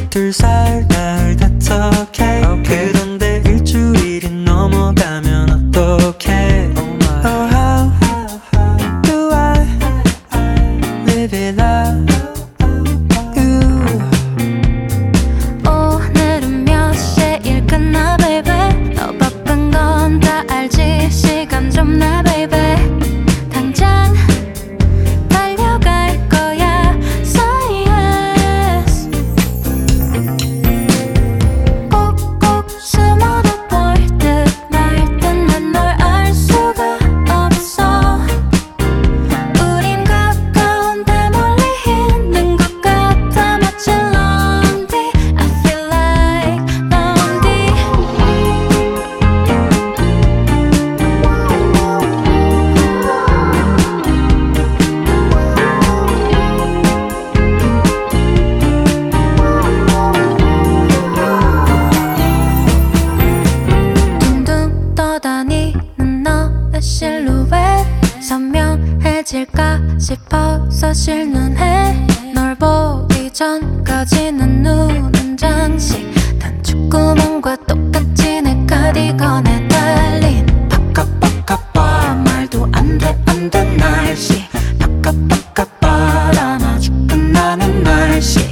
12살 날 다톡해 그런데 일주일이 넘어가면 어떡해 Oh how do I live it up 오늘은 몇 시에 일 끝나 baby 너 바쁜 건 다 알지 시간 좀 내 baby 당장 달려갈 거야 say yes 꼭꼭 숨어도 보일 듯 말 듯 난 널 알 수가 없어 우린 가까운데 멀리 있는 것 같아 마치 lonely I feel like lonely 둥둥 떠다니는 너의 실루엣 선명해질까 싶어서 실눈해 널 보기 전까지는 눈은 장식 단추구멍과 똑같이 내 카디건에 달린 파카파카파 말도 안돼 날씨 파카파카파 바람 아주 끝나는 날씨